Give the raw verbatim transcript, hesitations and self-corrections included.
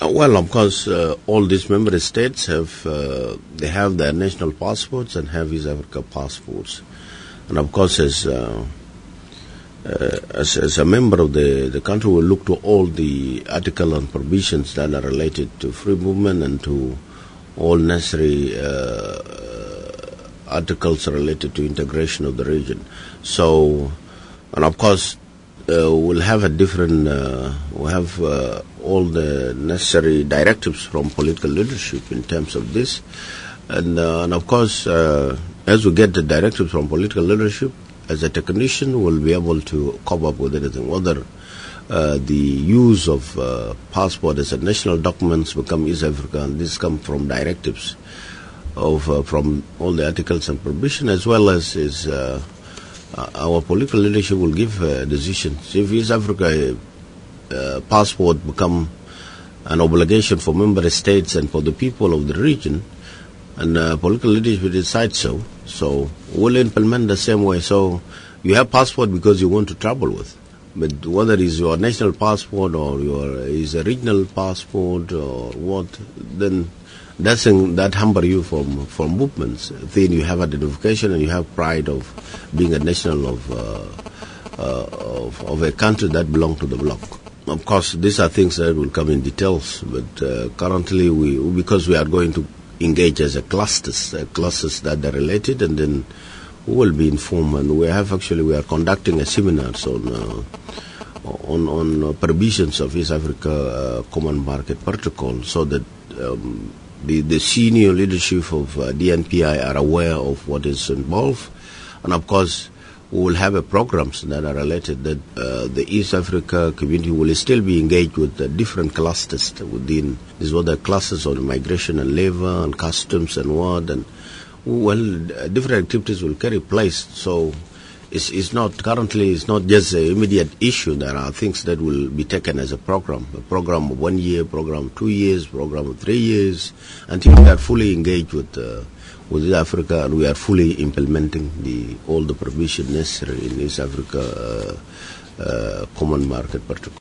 Uh, well, of course, uh, all these member states have uh, they have their national passports and have East Africa passports, and of course, as uh, uh, as, as a member of the the country, will look to all the articles and provisions that are related to free movement and to all necessary uh, articles related to integration of the region. So, and of course, uh, we'll have a different, uh, we'll have uh, all the necessary directives from political leadership in terms of this. And, uh, and of course, uh, as we get the directives from political leadership, as a technician, we'll be able to come up with anything, whether uh, the use of uh, passport as a national documents become East Africa, and this come from directives of uh, from all the articles and provision, as well as is uh, uh, our political leadership will give uh, decisions. If East Africa uh, passport become an obligation for member states and for the people of the region, and uh, political leadership will decide so, so we'll implement the same way. So you have passport because you want to travel with, but whether it's your national passport or your is a regional passport or what, then doesn't that hamper you from, from movements. Then you have identification and you have pride of being a national of, uh, uh, of, of a country that belongs to the bloc. Of course, these are things that will come in details, but uh, currently we, because we are going to engage as a clusters, uh, clusters that are related, and then we will be informed. And we have actually, we are conducting a seminars on uh, on, on uh, provisions of East Africa uh, Common Market Protocol, so that um, The, the senior leadership of uh, D N P I are aware of what is involved, and of course we will have a programs that are related that uh, the East Africa community will still be engaged with the different clusters within. These were the clusters on migration and labor and customs and what, and well, different activities will carry place. So It's, it's not currently. It's not just an immediate issue. There are things that will be taken as a program, a program of one year, program of two years, program of three years, until we are fully engaged with uh, with East Africa and we are fully implementing the all the provision necessary in East Africa uh, uh, Common Market Protocol.